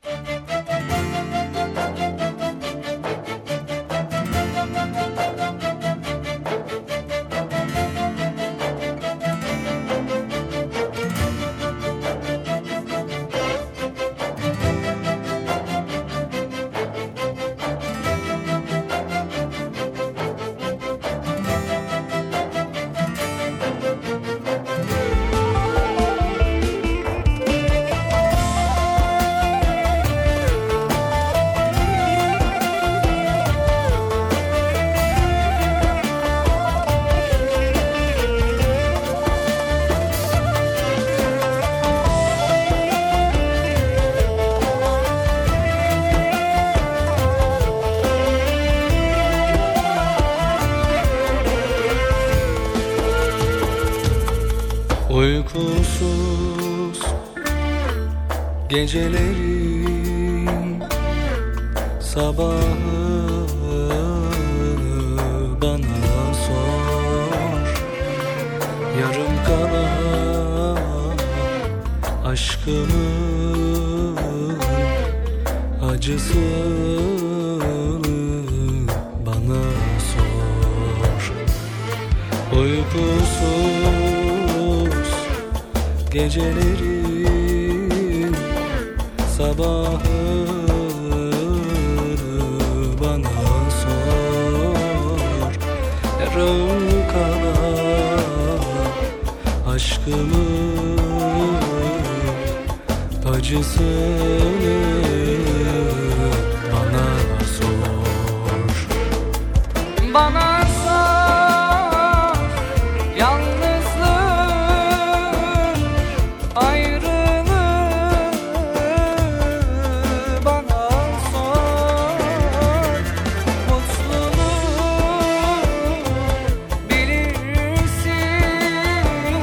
Uykusuz gecelerin sabahı bana sor. Yarım kalan aşkımın acısını bana sor. Uykusuz gecelerin sabahı bana sor. Yarım kalan aşkımın acısını bana sor. Bana sor, yalnızlık, ayrılık. Bana sor, mutluluğu bilirsin,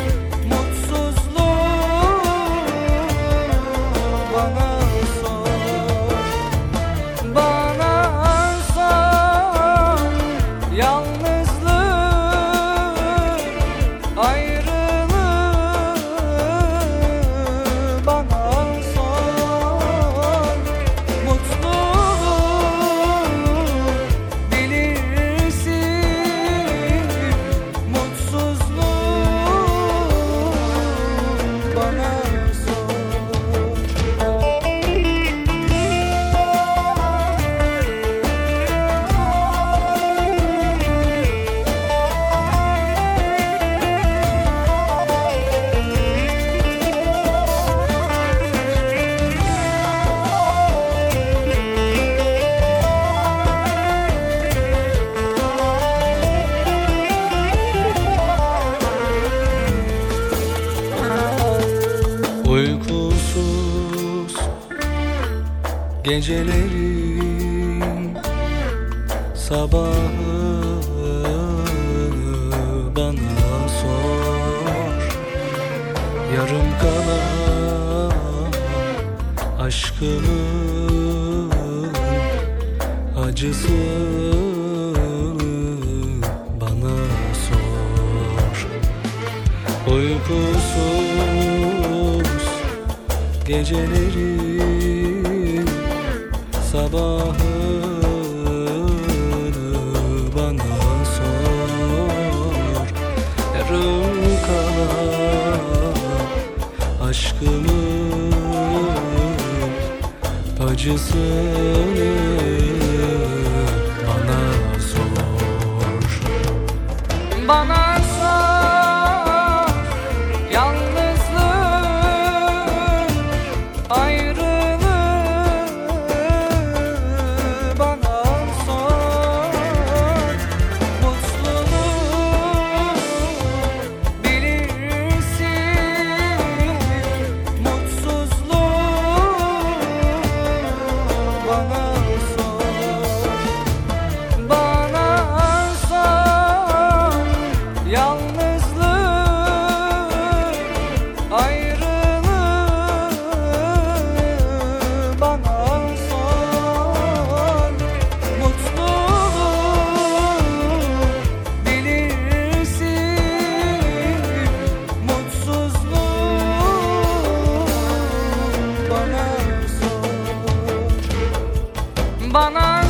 mutsuzluğu bana sor. Bana sor, yalnızlık, ayrılık. Bana sor, mutluluğu bilirsin, mutsuzluğu bana sor. Uykusuz gecelerin sabahı bana sor. Yarım kalan aşkımın acısını bana sor. Uykusuz gecelerin sabahı bana sor. Yarım kalan aşkımın acısını bana sor. Bana sor, yalnızlık, ayrılık. Bana sor, mutluluğu bilirsin, mutsuzluğu bana sor. Bana sor, bana